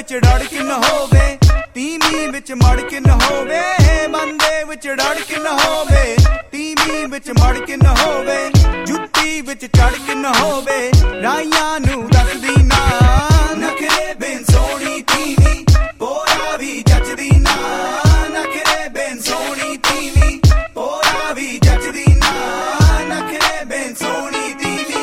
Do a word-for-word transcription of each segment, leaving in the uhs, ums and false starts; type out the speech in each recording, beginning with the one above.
ਵਿੱਚ ਰੜਕ ਨਾ ਹੋਵੇ, ਤੀਵੀਂ ਵਿੱਚ ਮੜਕ ਨਾ ਹੋਵੇ, ਬੰਦੇ ਵਿੱਚ ਰੜਕ ਨਾ ਹੋਵੇ, ਤੀਵੀਂ ਵਿੱਚ ਮੜਕ ਨਾ ਹੋਵੇ, ਜੁੱਤੀ ਵਿੱਚ ਚੜਕ ਨਾ ਹੋਵੇ, ਰਾਈਆਂ ਨੂੰ ਦੱਸਦੀ ਨਾ, ਨਖਰੇ ਬਿਨ ਸੋਹਣੀ ਤੀਵੀਂ ਪੋਰਾ ਵੀ ਜੱਚਦੀ ਨਾ, ਨਖਰੇ ਬਿਨ ਸੋਹਣੀ ਤੀਵੀਂ ਪੋਰਾ ਵੀ ਜੱਚਦੀ ਨਾ, ਨਖਰੇ ਬਿਨ ਸੋਹਣੀ ਤੀਵੀਂ।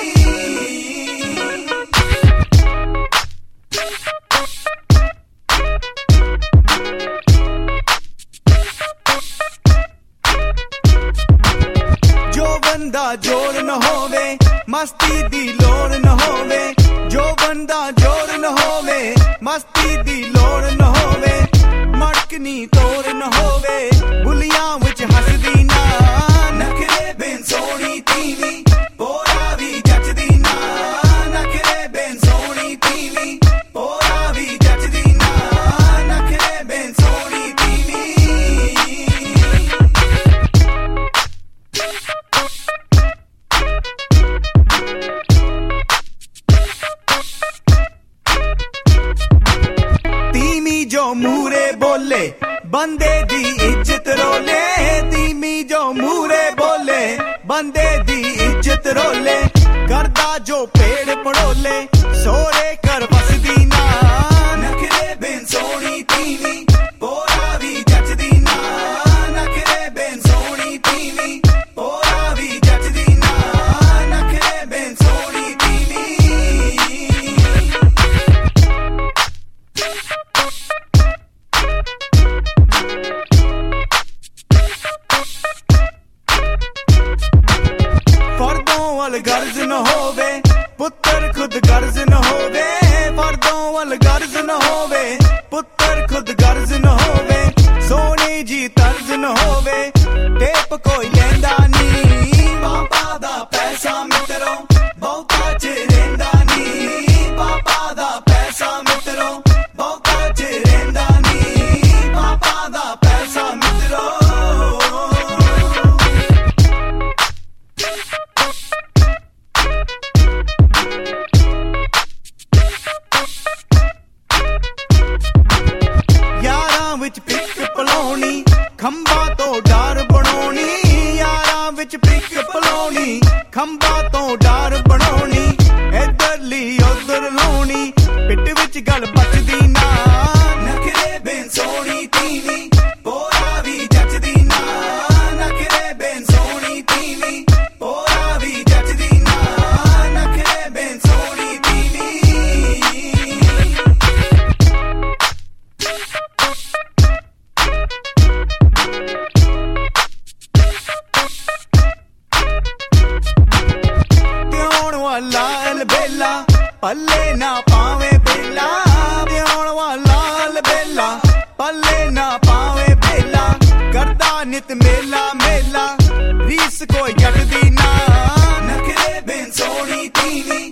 ਜੋ ਬੰਦਾ ਜੋਰ ਨਾ ਹੋਵੇ, ਮਸਤੀ ਦੀ ਲੋੜ ਨਾ ਹੋਵੇ, ਜੋ ਬੰਦਾ ਜੋਰ ਨਾ ਹੋਵੇ, ਮਸਤੀ ਦੀ ਲੋੜ ਨਾ ਹੋਵੇ, ਮੜਕਨੀ ਤੋੜ ਨਾ ਹੋਵੇ, ਬੁੱਲੀਆਂ ਵਿੱਚ ਹੱਸਦੀ ਨਾ, ਨਖਰੇ ਬਿਨ ਸੋਹਣੀ ਤੀਵੀਂ ਪੋਰਾ ਵੀ ਜੱਚਦੀ ਨਾ, ਨਖਰੇ ਬਿਨ ਸੋਹਣੀ ਤੀਵੀਂ ਪੋਰਾ ਵੀ ਜੱਚਦੀ ਨਾ, ਨਖਰੇ ਬਿਨ ਸੋਹਣੀ ਤੀਵੀਂ। ਤੀਵੀਂ ਜੋ ਮੂਰੇ ਬੋਲੇ ਬੰਦੇ ਦੀ ਇੱਜ਼ਤ ਰੋਲੇ, ਤੀਵੀਂ ਜੋ ਮੂਰੇ ਬੋਲੇ ਬੰਦੇ ਦੀ ਇੱਜ਼ਤ ਰੋਲੇ, ਕਰਦਾ ਜੋ ਪੇੜ ਪੜੋਲੇ ਸੋਹਰੇ ਘਰ ਵਸਦੀ ਨਾ, ਨਖਰੇ ਬਿਨ ਸੋਹਣੀ ਤੀਵੀਂ ਪੋਰਾ ਵੀ ਜੱਚਦੀ ਨਾ, ਨਖਰੇ ਬਿਨ ਸੋਹਣੀ ਤੀਵੀਂ ਪੋਰਾ ਵੀ ਜੱਚਦੀ ਨਾ, ਨਖਰੇ ਬਿਨ ਸੋਹਣੀ ਤੀਵੀਂ। ਫਰਦੋਂ ਵੱਲ ਗਰਜ਼ ਨਾ ਹੋਵੇ, ਪੁੱਤਰ ਖੁਦ ਗਰਜ਼ ਨਾ ਹੋਵੇ, ਫਰਦੋਂ ਵੱਲ ਗਰਜ਼ ਨਾ ਹੋਵੇ, ਪੁੱਤਰ ਖੁਦ ਗਰਜ਼ ਨਾ ਹੋਵੇ, ਸੋਹਣੀ ਜੀ ਤਰਜ਼ ਨਾ ਹੋਵੇ, ਟੇਪ ਕੋਈ ਲੈਂਦਾ ਨੀ, ਪਾਪਾ ਦਾ ਪੈਸਾ ਮਿੱਤਰੋ ਬਹੁਤਾ ਚਿਰ ਰਹਿੰਦਾ ਨੀ, ਪਾਪਾ ਦਾ ਪੈਸਾ ਮਿੱਤਰੋ ਬਹੁਤਾ ਚਿਰ ਰਹਿੰਦਾ ਨੀ, ਪਾਪਾ ਦਾ ਪੈਸਾ ਮਿੱਤਰੋ। ਯਾਰਾਂ ਵਿੱਚ ਪਿੱਕ ਪਲਾਉਣੀ, ਖੰਭਾਂ ਤੋਂ ਡਰ ਬਣਾਉਣੀ, ਯਾਰਾਂ ਵਿੱਚ ਪਿੱਕ ਪਲਾਉਣੀ, ਖੰਭਾਂ ਤੋਂ ਡਰ ਬਣਾਉਣੀ, ਇੱਧਰਲੀ ਉੱਧਰ ਲਾਉਣੀ, ਪਿੱਟ ਵਿੱਚ ਗੱਲ ਬਚਦੀ ਨਾ, ਨਖਰੇ ਬਿਨ ਸੋਹਣੀ ਤੀਵੀਂ ਪੋਰਾ ਵੀ ਜੱਚਦੀ ਨਾ, ਨਖਰੇ ਬਿਨ ਸੋਹਣੀ ਤੀਵੀਂ ਪੋਰਾ ਵੀ ਜੱਚਦੀ ਨਾ, ਨਖਰੇ ਬਿਨ ਸੋਹਣੀ ਤੀਵੀਂ। ਤਿਉਣ ਵਾਲਾ ਅਲਬੇਲਾ ਪੱਲੇ ਨਾ ਪਾਵੇ ਬੇਲਾ, ਤਿਉਣ ਵਾਲਾ ਅਲਬੇਲਾ ਪੱਲੇ ਨਾ ਪਾਵੇ ਬੇਲਾ, ਕਰਦਾ ਨਿਤ ਮੇਲਾ ਮੇਲਾ, ਰੀਸ ਕੋਈ ਜੱਟਦੀ ਨਾ, ਨਖਰੇ ਬਿਨ ਸੋਹਣੀ ਤੀਵੀਂ